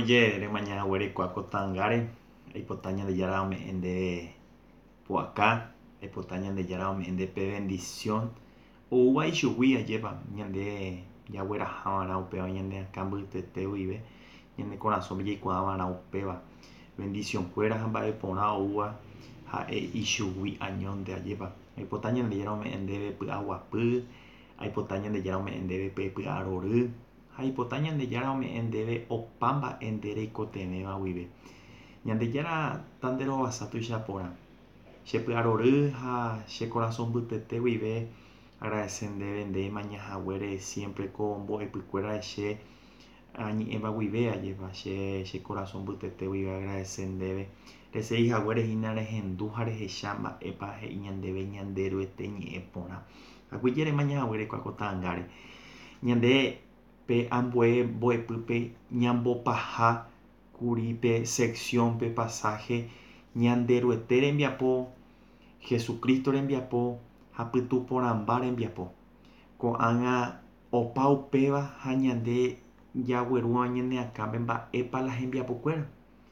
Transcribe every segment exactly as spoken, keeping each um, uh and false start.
Oye, de mañana huele cuaco tangare, hay potaña de yara me ende por acá, hay potaña de yara me ende pe bendición. O guay shuwi lleva, ñande ya huera jamana upeba ñande acambu tete vive, ñande corazón me cuadra na upeba. Bendición fuera jamba de pona uva, ha e ishuwi añón de lleva. Hay potaña de yara me ende pe agua pu, hay potaña de yara me ende pe pe aroru. Hay potaña de yara me endebe o pamba endere cotemeba vive. Ñande yara tandero basatu chapora. Che aroru ha che corazón butete vive. Agradecende vende mañana huere siempre con bo epicuera che añi eva vive lleva che che corazón butete vive agradecende. Rese hija huere hinare hendujare he chamba epa he ñandebe ñandero eteñi epona. Aguillere mañana huere cuacotangare. Ñande pe ambue boepype ñambopaha kuripe sección pe pasaje ñanderuete rembiapo Jesucristo rembiapo hapytu porãmba rembiapo ko'ág̃a opa upéva ha ñande jaguerũva ñaneakãpe mba'épa la hembiapokuéra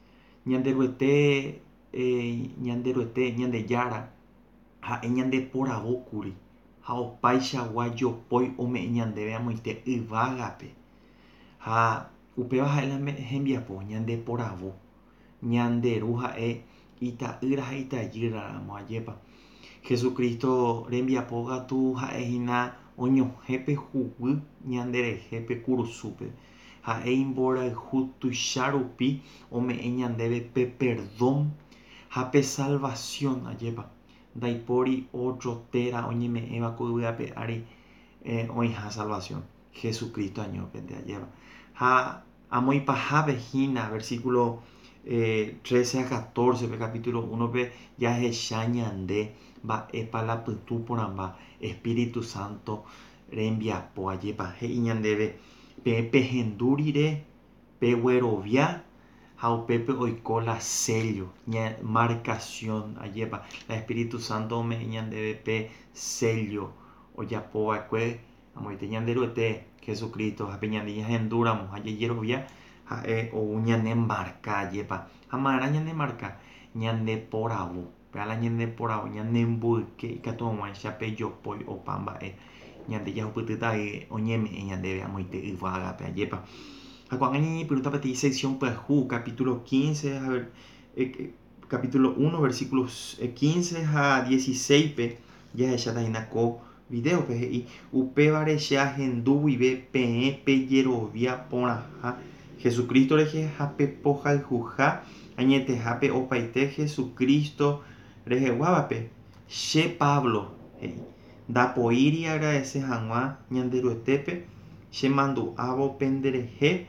ñanderuete eh, ñanderuete Ñandejára ha'e ñandeporavókuri ha opaichagua jopói ome'ẽ ñandéve amoite yvágape ha upéva ha'e la hembiapo ñandeporavo ñanderu ha'e ita'ýra ha itajýraramo ajépa Jesucristo rembiapo katu ha'ehína oñohẽpe huguy ñanderehépe kurusúpe ha'e imborayhu tuicha rupi ome'ẽ ñandéve pe perdón ha pe salvación ajépa ndaipóri otro téra oñeme'ẽva ko yvyrape ári eh, oĩha salvación Jesucristo añópente ajépa ha amoipahávehína versículo eh, trece a catorce pe capítulo uno pe jahecha ñande mba'épa la pytu porãmba Espíritu Santo rembiapo ajépa he'i ñandéve pe pehendu rire peguerovia ha upépe oiko la sello ña marcación ajépa la Espíritu Santo ome'ẽ ñandéve pe sello ojapova'ekue amoite ñanderuete Jesucristo ha pe ñande ñahendúramo ha jejerovia ha'e ou ñanemarka ajépa ha marã ñanemarka ñandeporavo pe'ala ñandeporavo ñanemboyke ikatu hag̃uáicha pe jopói opa mba'e ñande jahupytýtavai oñeme'ẽ ñandéve amoite yvágape ajépa ha ko'ág̃a ñañepyrũta peteĩ sección pyahũ capítulo quince a ver, eh, capítulo uno versículos quince ha dieciséis pe jahechatahína ko videope he'i upévare che ahendu guive peẽ pejerovia porãha Jesucristo rehe ha pepohayhuha añetehápe opaite Jesucristo reheguávape che Pablo he'i ndapoíri agradece hag̃ua ñanderuetépe chemandu'ávo penderehe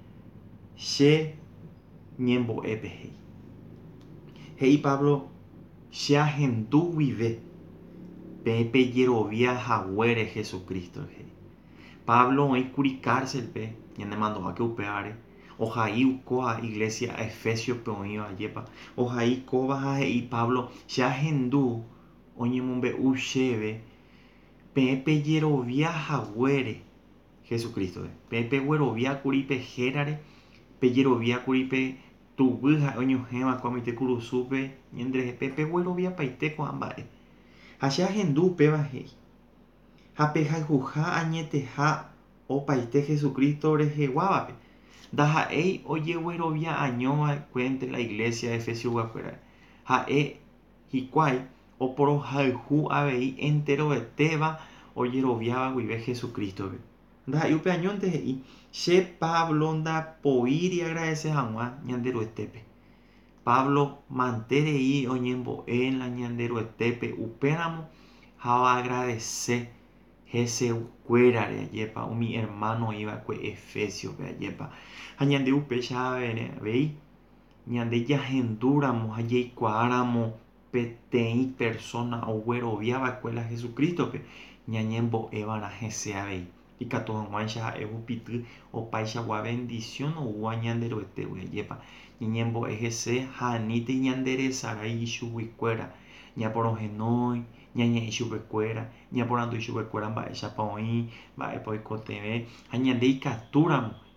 che ñembo'épe he'i he'i Pablo che ahendu guive pe pejerovia haguére Jesucristo he'i Pablo oĩkuri cárcelpe ñanemandu'áke upévare ohai kóva iglesia Efesio pe oĩva ajépa ohai kóva ha he'i Pablo che ahendu oñemombe'u chéve peẽ pejerovia haguére Jesucristo peẽ pegueroviákuri pe hérare pejeroviákuri pe tuvy ha oñohẽva ko amoite kurusúpe ñanderehe pe pegueroviapaite ko'ã mba'e ha che ahendu upéva he'i ha pehayhuha añeteha opaite Jesucristo reheguávape ndaha'éi ojeguerovia añova'ekue entre la iglesia Efesioguakuéra ha'e hikuái oporohayhu avei enterovetéva ojeroviáva guive Jesucristope ndaha'éi upe añónte he'i che Pablo ndapoíri agradece hag̃ua ñanderuetépe Pablo mantérei oñembo'e la ñanderuetépe upéramo ha agradece hesekuérare ajépa umi hermano oĩva'ekue Efesiope ajépa ha ñande upéicha avei ñande jahendúramo ha jaikuaáramo peteĩ persona ogueroviava'ekue la Jesucristope ñañembo'évarã hese avei ikatu hag̃uáicha ha'e hupyty opaichagua bendición oúva ñanderuetégui ajépa ñañembo'e hese ha aníntei ñanderesarái ichuguikuéra ñaporohenói ñañe'ẽ chupekuéra ñaporandúi chupekuéra mba'éichapa oĩ mba'épa oikotevẽ ha ñande ikatúramo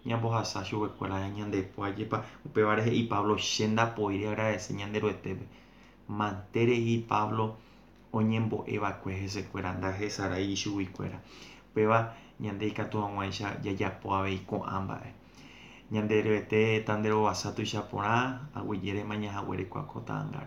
ñambohasa chuvekuéra ñandepuajepa upévare he'i Pablo che ndapoire agradece ñande ro'etépe mantérei Pablo oñembo'eva'ekue hesekuéra ndahesarái ichuguikuéra upéva ñande ikatu hag̃uáicha jajapo avei ko'ã mba'e ñande ryvete ta nde rovasa tuicha porã aguyjérema ñahague reiko akotãngáre.